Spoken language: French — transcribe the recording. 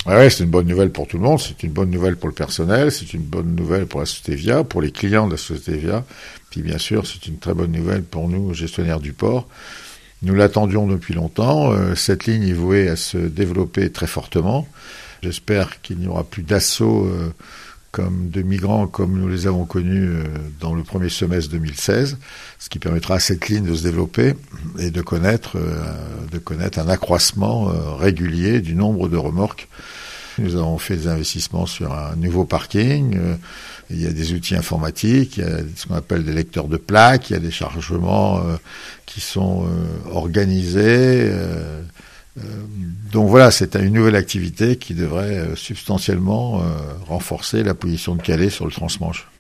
Ouais, c'est une bonne nouvelle pour tout le monde, c'est une bonne nouvelle pour le personnel, c'est une bonne nouvelle pour la société Via, pour les clients de la société Via, puis bien sûr c'est une très bonne nouvelle pour nous, gestionnaires du port. Nous l'attendions depuis longtemps, cette ligne est vouée à se développer très fortement. J'espère qu'il n'y aura plus d'assauts comme de migrants comme nous les avons connus dans le premier semestre 2016, ce qui permettra à cette ligne de se développer et de connaître un accroissement régulier du nombre de remorques. Nous avons fait des investissements sur un nouveau parking, il y a des outils informatiques, il y a ce qu'on appelle des lecteurs de plaques, il y a des chargements qui sont organisés. Donc voilà, c'est une nouvelle activité qui devrait substantiellement renforcer la position de Calais sur le transmanche.